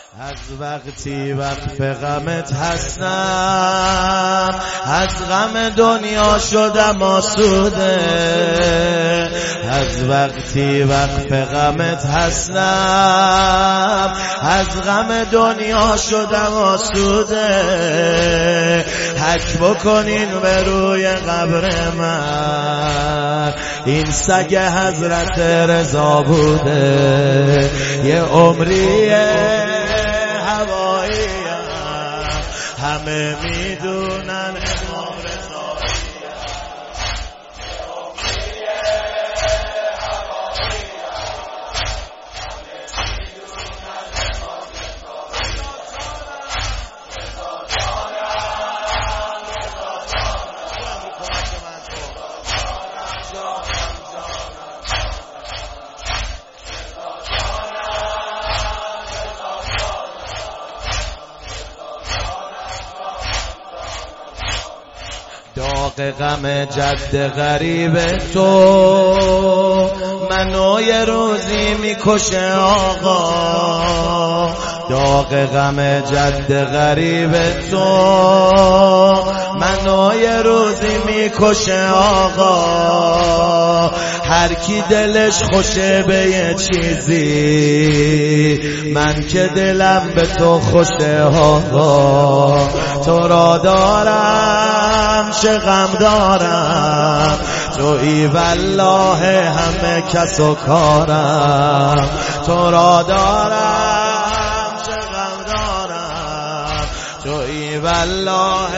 از وقتی وقف غمت هستم، از غم دنیا شدم آسوده. از وقتی وقف غمت هستم، از غم دنیا شدم آسوده. حک بکنین به روی قبر من، این سگ حضرت رضا بوده. یه عمریه همه میدونن امام رضا. داغ غم جد غریب تو منو یه روزی میکشه آقا. داغ غم جد غریب تو منو یه روزی میکشه آقا. هر کی دلش خوشه به یه چیزی، من که دلم به تو خوشه آقا. تو را دارم چه غم دارم، تویی والله همه کس و کارم. تو را دارم چه غم دارم، تویی والله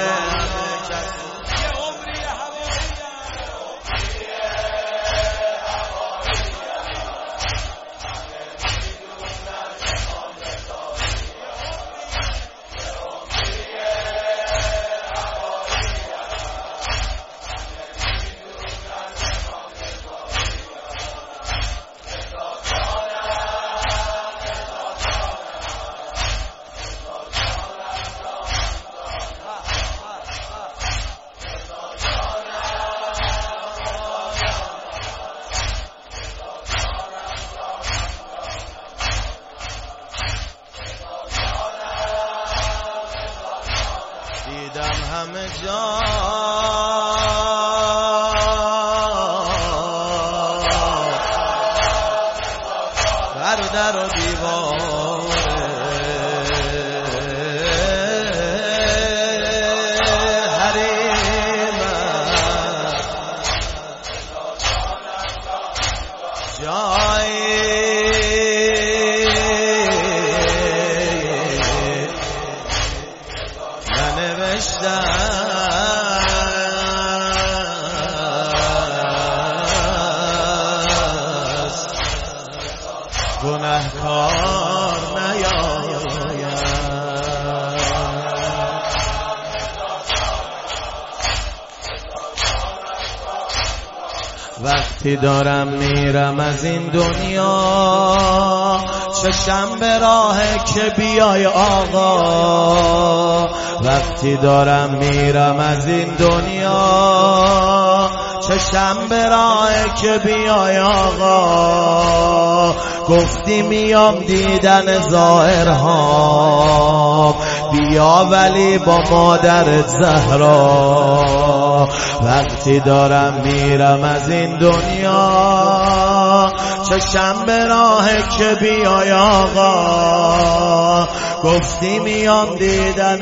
دیدم همه جا در و دیواره. حریمم گناهکار نیاید. وقتی دارم میرم از این دنیا، چشم به راهه که بیای آقا. وقتی دارم میرم از این دنیا، چشم به راهه که بیای آقا. گفتی میام دیدن ظاهرها، بیا ولی با مادرت زهرا. وقتی دارم میرم از این دنیا، چشم به راهه که بیای آقا. گفتی میام دیدن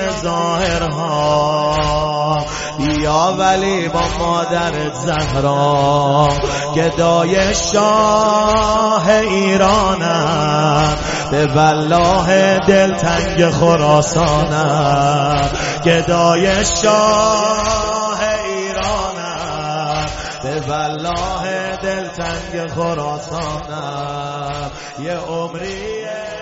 ظاهرها، بیا ولی با مادرت زهرا. گدای شاه ایرانم، به والله دلتنگ خراسانم. گدای شاه ایرانم، به والله دلتنگ خراسانم. یه عمریه